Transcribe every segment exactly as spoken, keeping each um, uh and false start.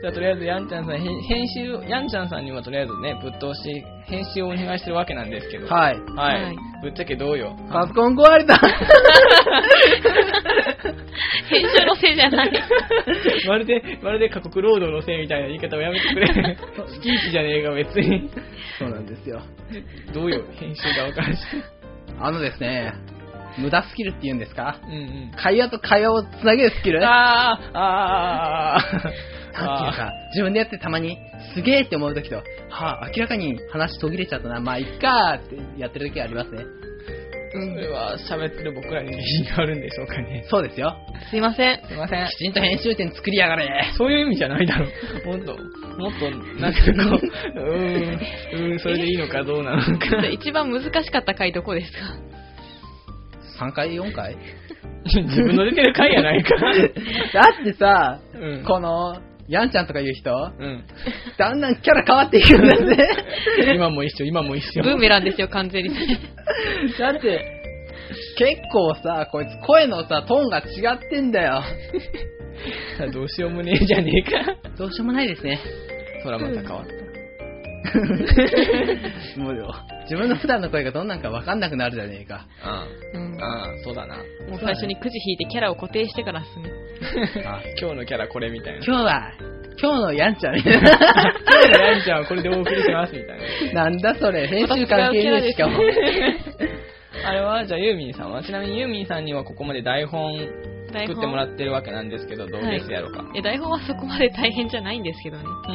じゃあとりあえずヤンちゃんさん、編集、ヤンちゃんさんにはとりあえずね、ぶっ通し、編集をお願いしてるわけなんですけど。 はい。 はい。 はい、 ぶっちゃけどうよ。 パソコン壊れた。 編集のせいじゃない。 まるで、まるで過酷労働のせいみたいな言い方をやめてくれ。スキーチじゃねえか、別に。 そうなんですよ。 どうよ、編集がわからし。 あのですね、無駄スキルって言うんですか？ うんうん。 会話と会話をつなげるスキル？ あー、あー、 なんていうか、自分でやってたまに、すげーって思うときと、はぁ、明らかに話途切れちゃったな、まあ、いっかーってやってるときありますね。 それは喋ってる僕らに原因があるんでしょうかね。 そうですよ。 すいません。 すいません。 きちんと編集点作りやがれ。 そういう意味じゃないだろう。もっと、もっと、なんかこう、うーん、うーん、それでいいのかどうなのか。 一番難しかった回どこですか？ さんかい、よんかい自分の出てる回やないか。 だってさ、 うん、 この、ヤンちゃんとかいう人、 うん、 だんだんキャラ変わっていくんだぜ。 今も一緒、今も一緒。 ブーメランですよ、完全に。 だって、結構さ、こいつ声のさ、トーンが違ってんだよ。 どうしようもねえじゃねえか。 どうしようもないですね。 そらまた変わった。 もうよ、自分の普段の声がどんなんか分かんなくなるじゃねえか。 ああ、うん、ああ、そうだな。 もう最初にくじ引いてキャラを固定してから進む。 あ、今日のキャラこれみたいな。 今日は、今日のヤンちゃんみたいな。 今日のヤンちゃんはこれでお送りしますみたいな。 なんだそれ、編集関係ねえしかも。 あれは、じゃあユーミンさんは、ちなみにユーミンさんにはここまで台本作ってもらってるわけなんですけど、どうですやろうか。 はい、え台本はそこまで大変じゃないんですけどね。 うんうん。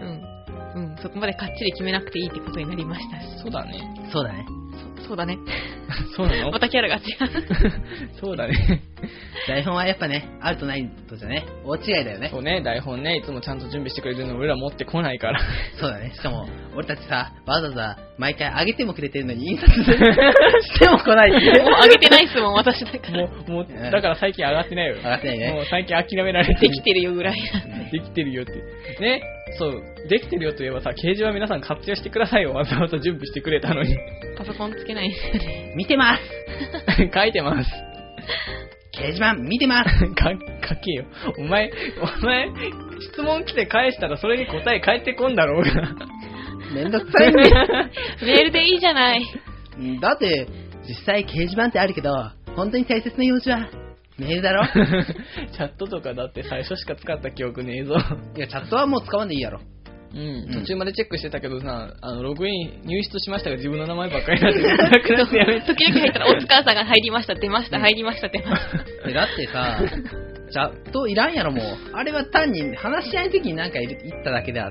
うんうん、そこまでかっちり決めなくていいってことになりましたし。 そうだね。 そうだね。 そ、そうだね。 そうなの？ またキャラが違う。 そうだね。 台本はやっぱね、あるとないとじゃね、大違いだよね。 そうね、台本ね、いつもちゃんと準備してくれてるの俺ら持ってこないから。 そうだね。しかも、俺たちさ、わざわざ毎回上げてもくれてるのに印刷しても来ないっていう。 もう上げてないっすもん、私だから。 もう、もう、だから最近上がってないよ。 上がってないね。 もう最近諦められてできてるよぐらい。 できてるよって。ね、そう、できてるよといえばさ、掲示は皆さん活用してくださいよ。わざわざ準備してくれたのに。 パソコンつけないですよね。 見てます書いてます。 掲示板見てますか、書けよ。お前、お前、質問来て返したらそれに答え返ってこんだろうが。 めんどくさいね。 メールでいいじゃない。 だって、実際掲示板ってあるけど、本当に大切な用事は、メールだろ。 チャットとかだって最初しか使った記憶ねえぞ。 いや、チャットはもう使わんでいいやろ。 うん、途中までチェックしてたけどさ、あのログイン入出しましたが自分の名前ばっかりになってなくなってやめて。 時々入ったらお疲れさんが入りました、出ました、入りました、出ました。 だってさ、チャットいらんやろもう。あれは単に話し合いの時に何か言っただけであって。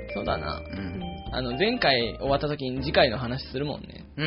そうだな。 うん。 あの前回終わった時に次回の話するもんね。 うん。 うん。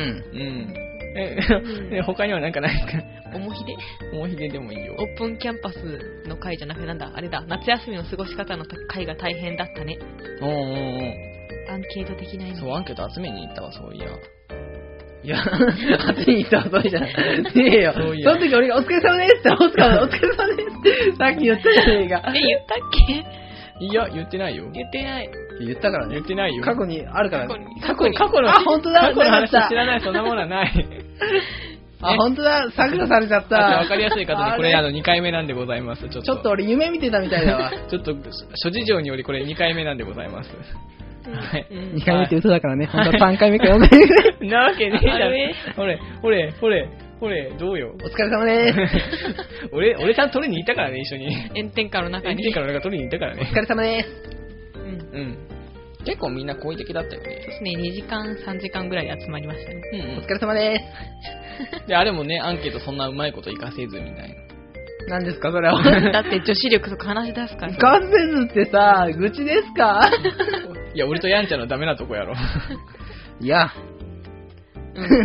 え、え他には何かないですか？ おもひでおもひででもいいよ。 オープンキャンパスの会じゃなくてなんだあれだ、夏休みの過ごし方の会が大変だったね。 おうおうおう。 アンケート的な意味。 そう、アンケート集めに行ったわ、そういや。 いや、集めに行ったわ、そうじゃない。ねえよ。 そういやその時俺がお疲れ様ですって、お疲れ様ですってさっき言ったじゃねえか。 え、言ったっけ？ いや、言ってないよ。 言ってない。 言ったからね。 言ってないよ。 過去にあるから。 過去に。 過去に。過去の。 あ、本当だ。 過去の話知らない、そんなものはない。 あ、本当だ。削除されちゃった。 わかりやすい方で、これあのにかいめなんでございます。ちょっと。 ちょっと俺夢見てたみたいだわ。 ちょっと、諸事情によりこれにかいめなんでございます。 はい。にかいめって嘘だからね。本当はさんかいめかよんかいめ。 なわけねえじゃん。ほれ、ほれ、ほれ、ほれ、どうよ。 お疲れ様でーす。 俺、俺ちゃんと取りに行ったからね、一緒に。 炎天下の中に。 炎天下の中取りに行ったからね。 お疲れ様でーす。 うん。 うん。結構みんな好意的だったよね。 そうですね、にじかん、さんじかんぐらいで集まりましたね。 うん、うん。 お疲れ様でーす。で、あれもね、アンケートそんなうまいこと活かせずみたいな。 何ですかそれは。 だって女子力とか話し出すから。 活かせずってさ、愚痴ですか？ いや、俺とヤンちゃんのダメなとこやろ。 いや。 うん、うん、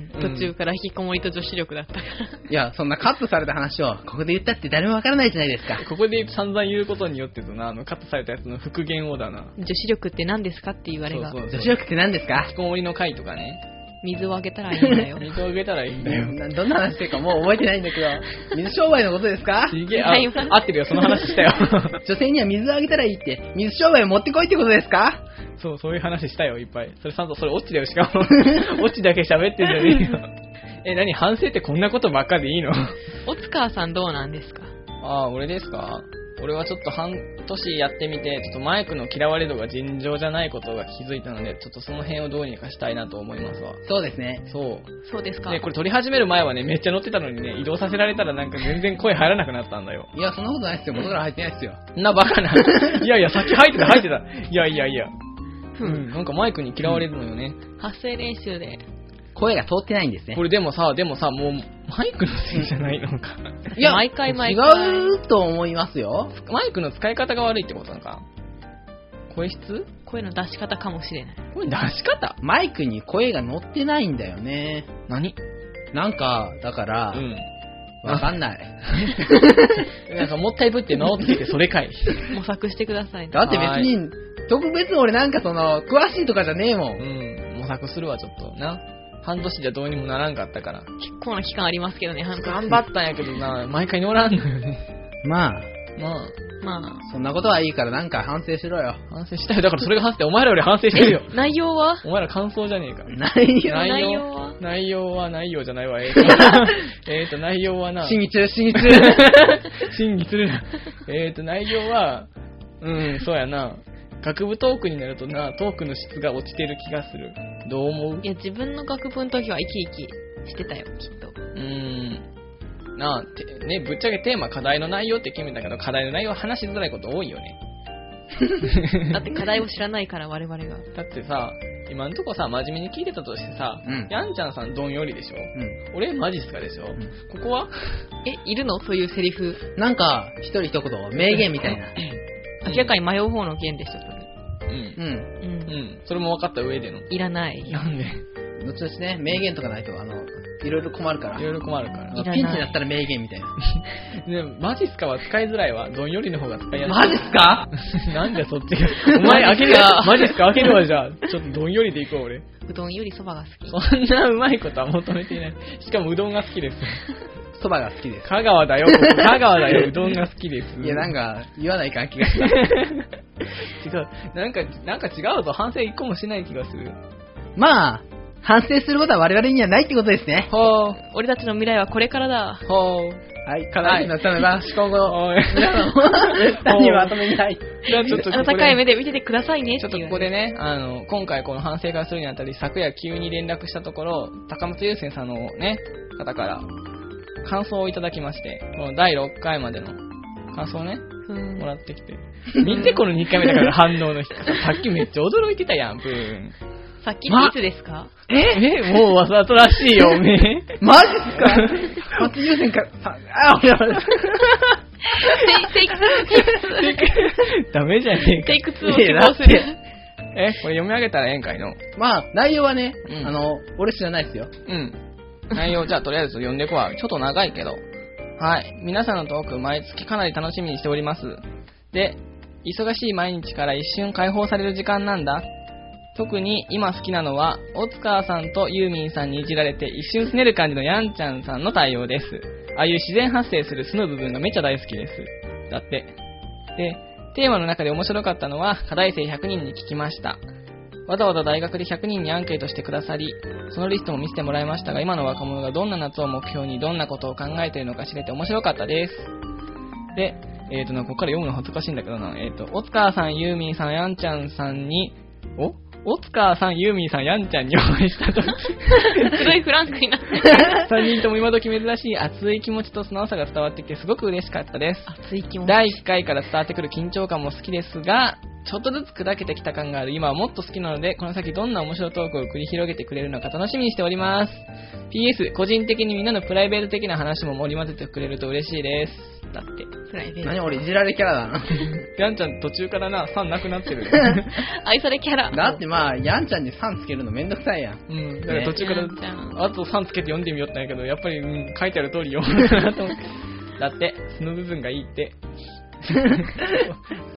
うん。途中から引きこもりと女子力だったから。 いや、そんなカットされた話を、ここで言ったって誰もわからないじゃないですか。 ここで散々言うことによってとな、あの、カットされたやつの復元をだな。 女子力って何ですかって言われが。 そうそうそう。 女子力って何ですか？ 引きこもりの回とかね。 水をあげたらいいんだよ。 水をあげたらいいんだよ。 どんな話してるかもう覚えてないんだけど、水商売のことですか？ いけ、あ、合ってるよ、その話したよ。 女性には水をあげたらいいって、水商売を持ってこいってことですか？ そう、そういう話したよ、いっぱい。それさんと、それオチだよ、しかも。オチだけ喋ってんじゃねえよ。え、何、反省ってこんなことばっかでいいの？ おつかーさんどうなんですか？ ああ、俺ですか？ 俺はちょっと半年やってみて、ちょっとマイクの嫌われ度が尋常じゃないことが気づいたので、ちょっとその辺をどうにかしたいなと思いますわ。 そうですね。 そう。 そうですか。 ね、これ撮り始める前はね、めっちゃ乗ってたのにね、移動させられたらなんか全然声入らなくなったんだよ。 いや、そんなことないですよ。元から入ってないですよ。 んなバカな。いやいや、先入ってた、入ってた。いやいやいや。うん、なんかマイクに嫌われるのよね。 発声練習で。 声が通ってないんですね。 これでもさ、でもさ、もうマイクのせいじゃないのか。 いや、 毎回毎回。 違うと思いますよ。 マイクの使い方が悪いってことなのか。声質？ 声の出し方かもしれない。 声出し方？ マイクに声が乗ってないんだよね。 何？ なんか、だから、 うん。 わかんない。 なんかもったいぶって直ってきてそれかい。 模索してくださいね。 だって別に、特別俺なんかその、詳しいとかじゃねえもん。 うん、模索するわ、ちょっとな。半年じゃどうにもならんかったから。 結構な期間ありますけどね、半年。 頑張ったんやけどな、毎回乗らんのよね。 まあ、 まあ、 まあ。 そんなことはいいからなんか反省しろよ。 反省したよ。だからそれが反省、お前らより反省してるよ。 内容はお前ら感想じゃねえか。 内容内容は内容は内容じゃないわ。えーと、えーと内容はな。 審議中、審議中。 審議するな。えーと、内容は、うん、そうやな。学部トークになるとな、トークの質が落ちてる気がする。どう思う？ いや、自分の学部の時は生き生きしてたよ、きっと。 うーん。なあ、てね、ぶっちゃけテーマ課題の内容って決めたけど、課題の内容は話しづらいこと多いよね。 だって課題を知らないから我々が。 だってさ、今んとこさ、真面目に聞いてたとしてさ、 うん、 やんちゃんさんどんよりでしょ、 うん、 俺マジっすかでしょ、うん、ここはえ、いるのそういうセリフ。 なんか、一人一言、名言みたいな。 明らかに迷う方の言でしょ、それ。 うん。うん。 うん。 うん。それも分かった上での。 いらない。 なんで後々ね、名言とかないと、あの、いろいろ困るから。 いろいろ困るから。 ピンチになったら名言みたいな。 ね、マジっすかは使いづらいわ。どんよりの方が使いやすい。 マジっすかなんでそっちが。お前開けるわ。マジっすか開けるわじゃあ。ちょっとどんよりでいこう俺。 うどんよりそばが好き。 そんなうまいことは求めていない。しかもうどんが好きです。 そばが好きです。 香川だよ。ここ香川だよ。うどんが好きです。 いや、なんか、言わないかん気がした。 違う。なんか、なんか違うぞ。反省一個もしない気がする。 まあ、反省することは我々にはないってことですね。 ほう。俺たちの未来はこれからだ。 ほう。 はい、課題になったのが、 思考後、 皆さんも、何まとめに入って。 じゃあちょっと温かい目で見ててくださいねちょっとここでね、あの、今回この反省会するにあたり、昨夜急に連絡したところ、高松優先さんのね、方から、感想をいただきまして、このだいろっかいまでの感想をね、もらってきて。見てこのにかいめだから反応の低さ。さっきめっちゃ驚いてたやん、ブーン。 さっきっていつですか？ ええもうわざとらしいよ、おめえ。 マジっすか初優先から、あ、やばい。 テイクツー。 ダメじゃねえか。 テイクツーを希望する。 え、これ読み上げたらええんかいの？ まあ、内容はね、 うん、 あの、俺知らないですよ。 うん。内容、じゃあとりあえず読んでこわ。ちょっと長いけど。はい。皆さんのトーク、毎月かなり楽しみにしております。で、忙しい毎日から一瞬解放される時間なんだ。特に今好きなのは、大塚さんとユーミンさんにいじられて一瞬すねる感じのヤンちゃんさんの対応です。ああいう自然発生する素の部分がめっちゃ大好きです。だって。で、テーマの中で面白かったのは、課題生ひゃくにんに聞きました。わざわざ大学でひゃくにんにアンケートしてくださり、そのリストも見せてもらいましたが、今の若者がどんな夏を目標にどんなことを考えているのか知れて面白かったです。で、えーとな、ここから読むの恥ずかしいんだけどな、えーと、大塚さん、ユーミンさん、ヤンちゃんさんに、お大塚さん、ユーミンさん、ヤンちゃんにお会いしたときすごいフランクになってさんにんとも今時珍しい熱い気持ちと素直さが伝わってきてすごく嬉しかったです。 熱い気持ち。 だいいっかいから伝わってくる緊張感も好きですが、ちょっとずつ砕けてきた感がある今はもっと好きなので、この先どんな面白いトークを繰り広げてくれるのか楽しみにしております。ピーエス 個人的にみんなのプライベート的な話も盛り混ぜてくれると嬉しいです。だって。 プライベート。 何俺いじられキャラだな。 ヤンちゃん途中からな、さんなくなってる。 愛されキャラ。 だってまあ、ヤンちゃんにさんつけるのめんどくさいやん。 うん。だから途中から、 ね、 あとさんつけて読んでみようってんやけど、やっぱり、うん、書いてある通り読むなと思って。だって、その部分がいいって。